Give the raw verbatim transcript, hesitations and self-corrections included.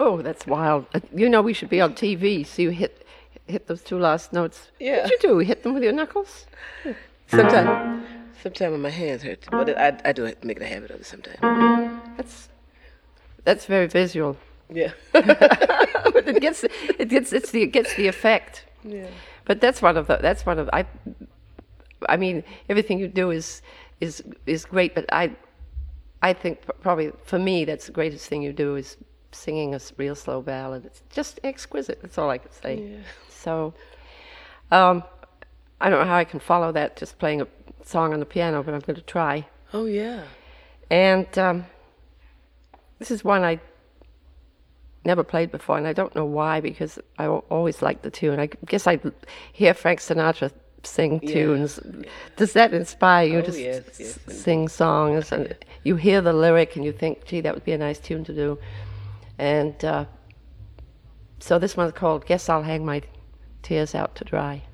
Oh, that's wild. Uh, You know we should be on T V, so you hit hit those two last notes. Yeah. What'd you do? Hit them with your knuckles? Sometimes, sometimes when my hands hurt, but I, I do make a habit of it sometimes. That's that's very visual. Yeah. But it gets it gets it's the it gets the effect. Yeah. But that's one of the that's one of I I mean everything you do is is is great, but I I think p- probably for me that's the greatest thing you do is singing a s- real slow ballad. It's just exquisite. That's all I can say. Yeah. So um, I don't know how I can follow that just playing a song on the piano, but I'm going to try. Oh yeah. And um, this is one I never played before, and I don't know why, because I al- always liked the tune. I guess I hear Frank Sinatra sing Yeah. tunes. Does that inspire you Oh, to s- yes, s- yes, sing songs? And you hear the lyric and you think, gee, that would be a nice tune to do. And uh, so this one's called Guess I'll Hang My Tears Out to Dry.